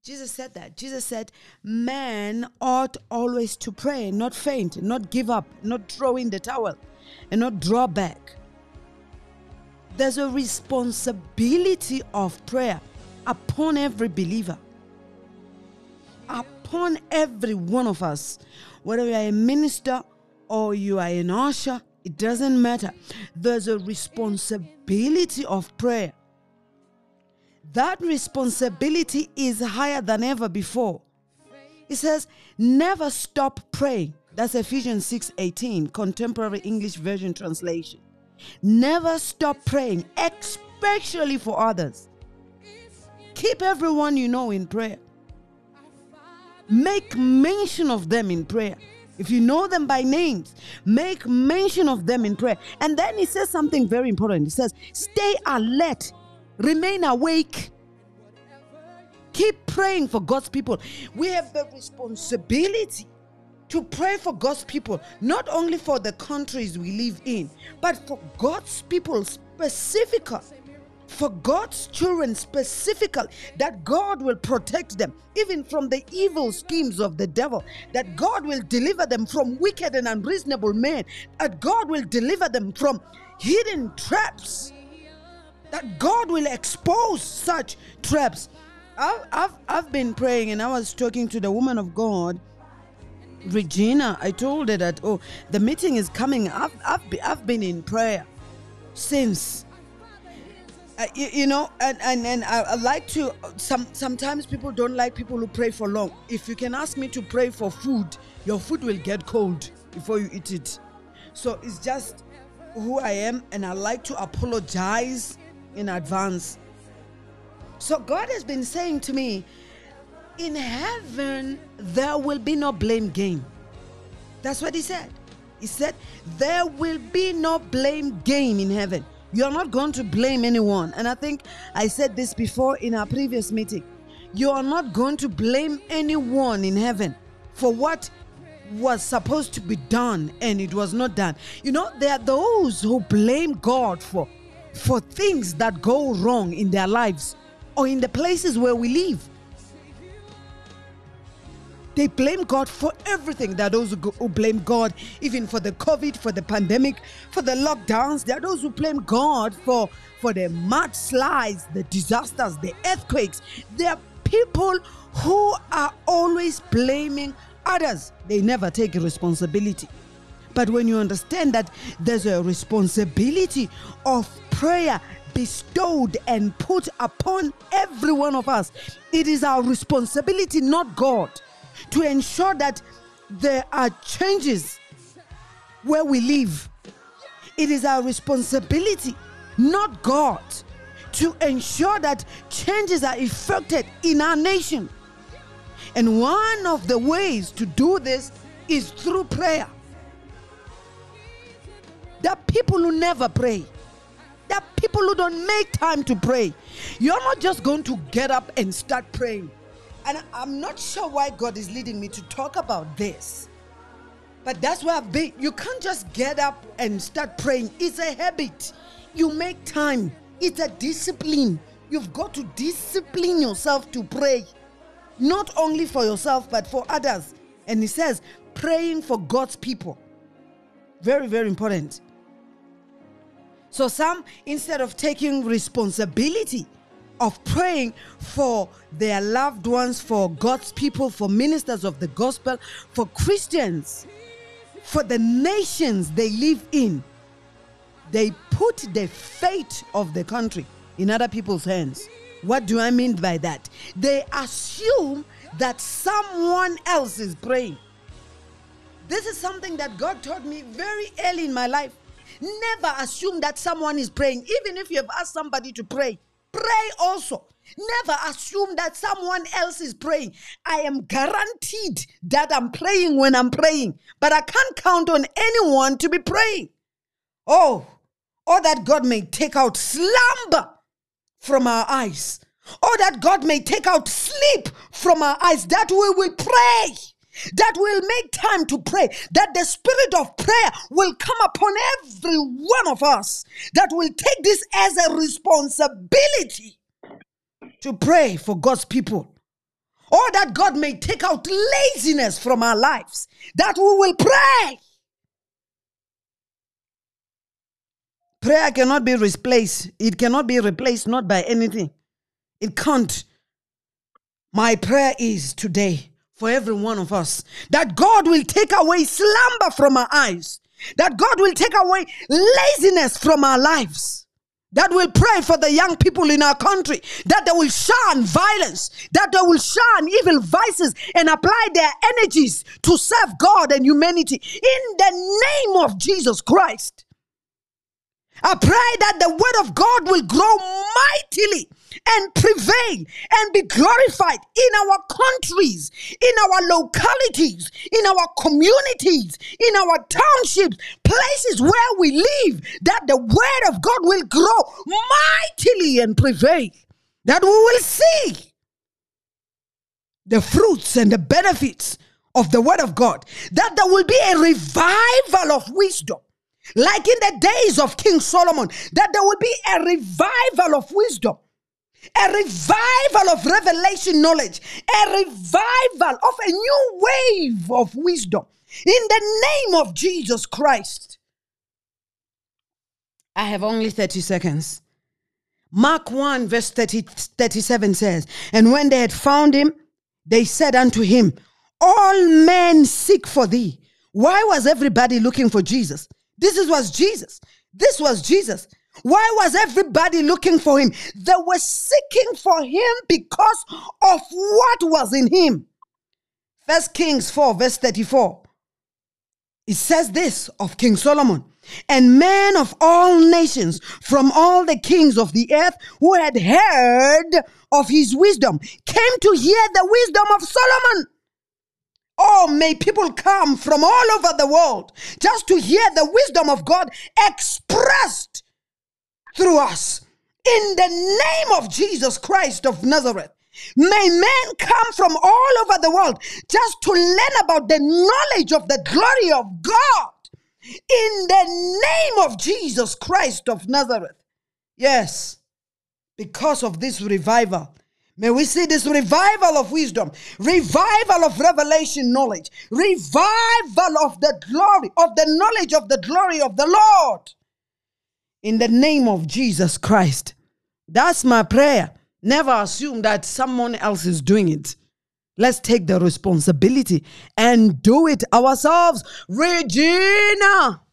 Jesus said that. Jesus said, man ought always to pray, not faint, not give up, not throw in the towel, and not draw back. There's a responsibility of prayer upon every believer, upon every one of us. Whether you are a minister or you are an usher, it doesn't matter. There's a responsibility of prayer. That responsibility is higher than ever before. It says, never stop praying. That's Ephesians 6:18, Contemporary English Version translation. Never stop praying, especially for others. Keep everyone you know in prayer. Make mention of them in prayer. If you know them by names, make mention of them in prayer. And then it says something very important. It says, stay alert, remain awake. Keep praying for God's people. We have the responsibility to pray for God's people, not only for the countries we live in, but for God's people specifically, for God's children specifically, that God will protect them, even from the evil schemes of the devil, that God will deliver them from wicked and unreasonable men, that God will deliver them from hidden traps, that God will expose such traps. I've been praying, and I was talking to the woman of God, Regina. I told her that, the meeting is coming. I've been in prayer since, and I like to. Sometimes people don't like people who pray for long. If you can ask me to pray for food, your food will get cold before you eat it. So it's just who I am, and I like to apologize in advance. So God has been saying to me, in heaven, there will be no blame game. That's what he said. He said, there will be no blame game in heaven. You're not going to blame anyone. And I think I said this before in our previous meeting. You are not going to blame anyone in heaven for what was supposed to be done and it was not done. There are those who blame God for things that go wrong in their lives or in the places where we live. They blame God for everything. There are those who blame God even for the COVID, for the pandemic, for the lockdowns. There are those who blame God for the mudslides, the disasters, the earthquakes. There are people who are always blaming others. They never take responsibility. But when you understand that there's a responsibility of prayer bestowed and put upon every one of us, it is our responsibility, not God, to ensure that there are changes where we live. It is our responsibility, not God, to ensure that changes are effected in our nation. And one of the ways to do this is through prayer. There are people who never pray. There are people who don't make time to pray. You're not just going to get up and start praying. And I'm not sure why God is leading me to talk about this. But that's where I've been. You can't just get up and start praying. It's a habit. You make time. It's a discipline. You've got to discipline yourself to pray. Not only for yourself, but for others. And he says, praying for God's people. Very, very important. So some, instead of taking responsibility of praying for their loved ones, for God's people, for ministers of the gospel, for Christians, for the nations they live in, they put the fate of the country in other people's hands. What do I mean by that? They assume that someone else is praying. This is something that God taught me very early in my life. Never assume that someone is praying. Even if you have asked somebody to pray, pray also. Never assume that someone else is praying. I am guaranteed that I'm praying when I'm praying, but I can't count on anyone to be praying. Or that God may take out slumber from our eyes, or that God may take out sleep from our eyes, that we will pray, that we'll make time to pray, that the spirit of prayer will come upon every one of us, that will take this as a responsibility to pray for God's people. Oh, that God may take out laziness from our lives, that we will pray. Prayer cannot be replaced. It cannot be replaced not by anything. It can't. My prayer is today for every one of us that God will take away slumber from our eyes, that God will take away laziness from our lives, that will pray for the young people in our country, that they will shun violence, that they will shun evil vices and apply their energies to serve God and humanity in the name of Jesus Christ. I pray that the word of God will grow mightily and prevail and be glorified in our countries, in our localities, in our communities, in our townships, places where we live, that the word of God will grow mightily and prevail, that we will see the fruits and the benefits of the word of God, that there will be a revival of wisdom. Like in the days of King Solomon, that there will be a revival of wisdom, a revival of revelation knowledge, a revival of a new wave of wisdom in the name of Jesus Christ. I have only 30 seconds. Mark 1 verse 37 says, and when they had found him, they said unto him, all men seek for thee. Why was everybody looking for Jesus? This was Jesus. This was Jesus. Why was everybody looking for him? They were seeking for him because of what was in him. 1 Kings 4 verse 34. It says this of King Solomon. And men of all nations from all the kings of the earth who had heard of his wisdom came to hear the wisdom of Solomon. Oh, may people come from all over the world just to hear the wisdom of God expressed through us. In the name of Jesus Christ of Nazareth, may men come from all over the world just to learn about the knowledge of the glory of God. In the name of Jesus Christ of Nazareth. Yes, because of this revival, may we see this revival of wisdom, revival of revelation knowledge, revival of the glory, of the knowledge of the glory of the Lord. In the name of Jesus Christ. That's my prayer. Never assume that someone else is doing it. Let's take the responsibility and do it ourselves. Regina.